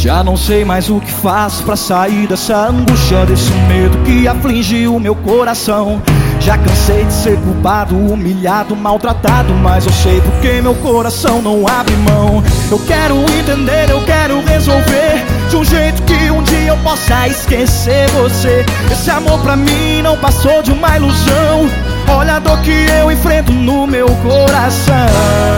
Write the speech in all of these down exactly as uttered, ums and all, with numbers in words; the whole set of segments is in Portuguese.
Já não sei mais o que faço pra sair dessa angústia, desse medo que aflige o meu coração. Já cansei de ser culpado, humilhado, maltratado, mas eu sei porque meu coração não abre mão. Eu quero entender, eu quero resolver de um jeito que um dia eu possa esquecer você. Esse amor pra mim não passou de uma ilusão. Olha a dor que eu enfrento no meu coração.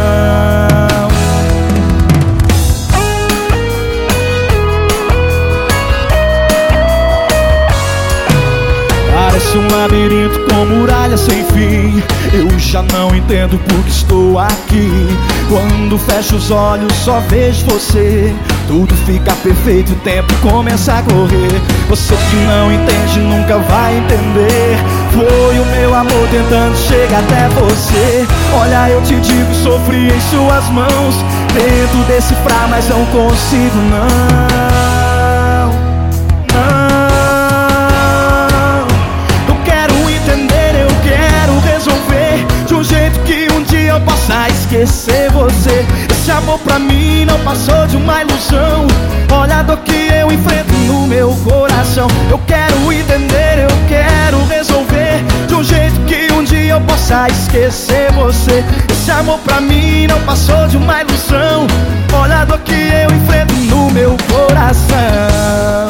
Parece um labirinto com muralhas sem fim. Eu já não entendo por que estou aqui. Quando fecho os olhos só vejo você. Tudo fica perfeito, o tempo começa a correr. Você que não entende nunca vai entender. Foi o meu amor tentando chegar até você. Olha, eu te digo, sofri em suas mãos. Tento decifrar, mas não consigo não, não. De um jeito que um dia eu possa esquecer você. Esse amor pra mim não passou de uma ilusão. Olha a dor que eu enfrento no meu coração. Eu quero entender, eu quero resolver de um jeito que um dia eu possa esquecer você. Esse amor pra mim não passou de uma ilusão. Olha a dor que eu enfrento no meu coração.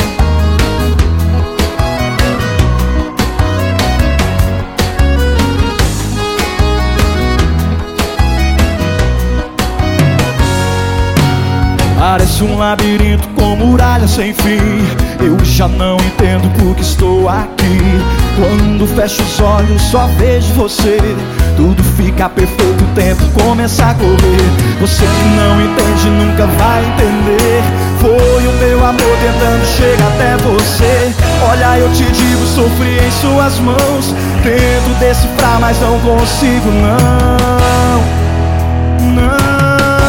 Parece um labirinto com muralhas sem fim. Eu já não entendo por que estou aqui. Quando fecho os olhos só vejo você. Tudo fica perfeito, o tempo começa a correr. Você que não entende nunca vai entender. Foi o meu amor tentando chegar até você. Olha, eu te digo, sofri em suas mãos. Tento decifrar, mas não consigo não, não.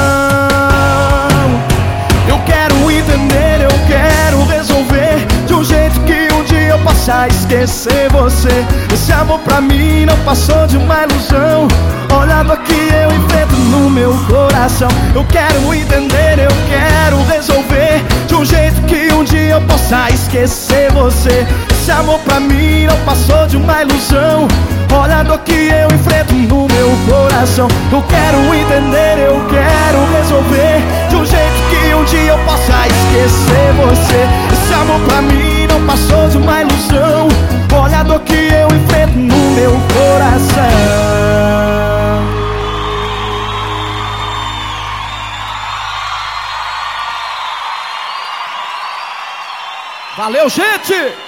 Entender, eu quero resolver de um jeito que um dia eu possa esquecer você. Esse amor pra mim não passou de uma ilusão. Olha a dor que eu enfrento no meu coração. Eu quero entender, eu quero resolver de um jeito que um dia eu possa esquecer você. Esse amor pra mim não passou de uma ilusão. Olha a dor que eu enfrento no meu coração. Eu quero entender, eu quero resolver de um jeito que um dia eu possa esquecer você. Esse amor pra mim não passou de uma ilusão. Olha a dor que eu enfrento no meu coração. Valeu, gente!